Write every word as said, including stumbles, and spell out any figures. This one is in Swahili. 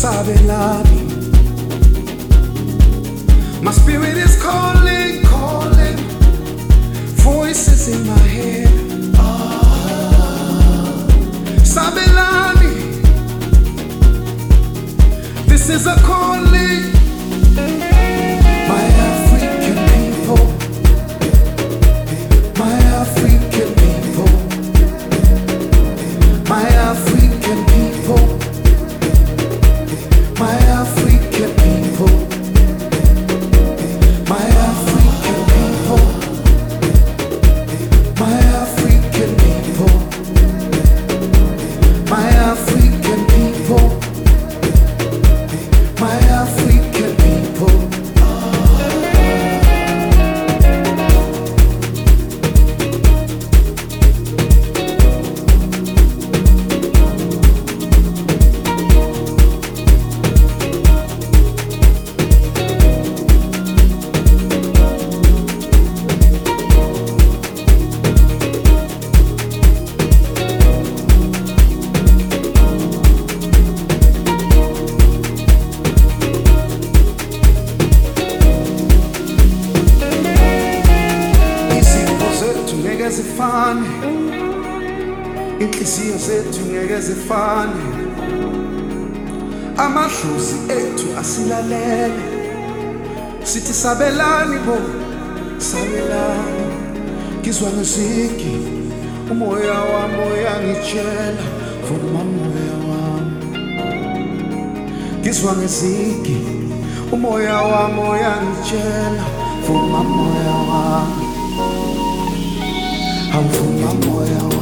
sabelani. My spirit is calling, calling. Voices in my head. Ah, sabelani. This is a calling. My African people, my African people, my African people, my African people, my African people, my African people, my African people, my African people. Zifane, inhliziyo zethu ngeke zifane, amadlozi ethu asilalele, sithi sabelani bo, sabelani. Ngizwa ngizigi, umoya wami uyangitshela, vuma moya wami. Ngizwa ngizigi, umoya wami uyangitshela, vuma moya wami. I'm from my boy.